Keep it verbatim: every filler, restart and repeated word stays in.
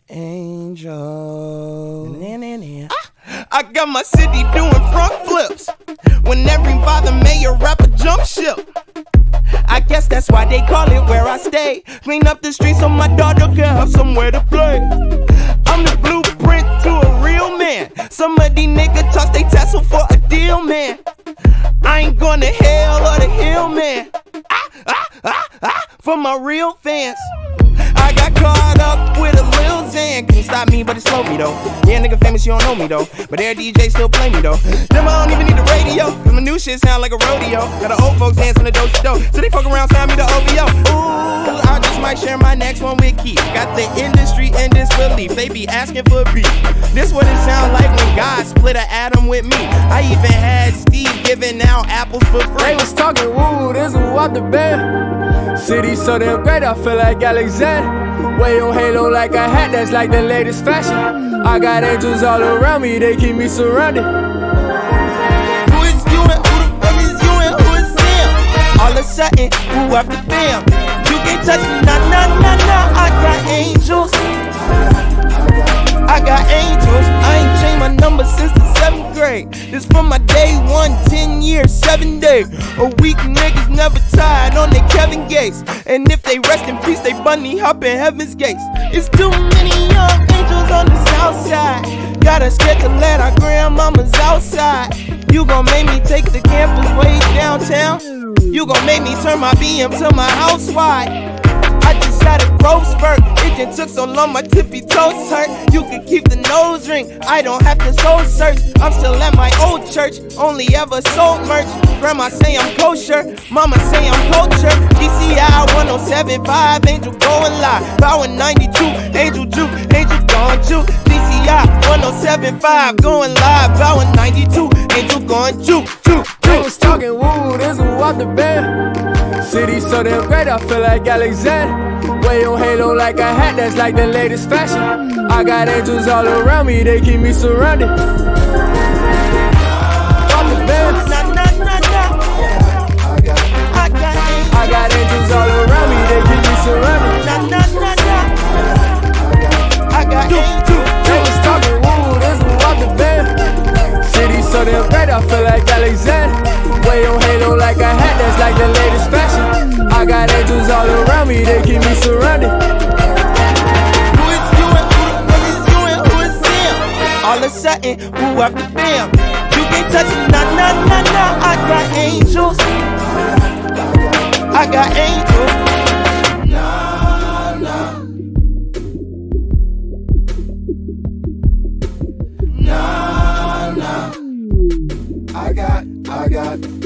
Angel. I got my city doing front flips. When every bother mayor rapper jump ship. I guess that's why they call it where I stay. Clean up the streets so my daughter can have somewhere to play. I'm the blueprint to a real man. Some of these niggas toss they tassel for a deal, man. I ain't going to hell or the hill, man. Ah, ah, ah, ah, for my real fans. I got caught up with a Lil Xan. Can't stop me, but it slowed me though. Yeah, nigga famous, you don't know me though. But their D J still play me though. Them I don't even need the radio. Cause my new shit sound like a rodeo. Got the old folks dancing the dope dope. So they fuck around, sound me the O V O. Ooh, I just might share my next one with Keith. Got the industry in disbelief. They be asking for beef. This what it sound like when God split an atom with me. I even had Steve giving out apples for free. They was talking woo, this was what the band. City so damn great, I feel like Alexander. Way on Halo like a hat, that's like the latest fashion. I got angels all around me, they keep me surrounded. Who is you and who the fuck is you and who is them? All of a sudden, who after them? You can't touch me, nah, nah, nah, nah. I got angels. I got angels. I ain't changed my number since the seventh grade. This from my day one, ten years, seven days. A week niggas never tired on their Kevin Gates. And if they rest in peace, they bunny hop in heaven's gates. It's too many young angels on the south side. Got us scared to let our grandmamas outside. You gon' make me take the campus way downtown. You gon' make me turn my B M to my house wide. I just had a growth spurt. It just took so long, my tippy toes hurt. You can keep the nose ring, I don't have to soul search. I'm still at my old church, only ever sold merch. Grandma say I'm kosher, mama say I'm culture. G C I one oh seven point five, Angel going live. Power ninety-two, Angel juke, Angel gone juke. G C I one oh seven point five, going live. Power ninety-two, Angel gone juke, juke, They juke. was talking woo, this was what the band. City so damn great, I feel like Alexander. Way on Halo like a hat, that's like the latest fashion. I got angels all around me, they keep me surrounded. What the band? Nah, nah, nah, nah. I got angels. I got angels all around me, they keep me surrounded. Nah, nah, nah, nah. I got angels. They was talking woo, this was what the band. City so damn great, I feel like Alexander. Way on Halo like a hat, that's like the latest fashion. I got angels all around me, they keep me surrounded. Who is you and who the fuck is you and who is them? All of a sudden, who after them? You can't touch me, nah, nah, nah, nah. I got angels. I got angels. Nah, nah. Nah, nah. I got, I got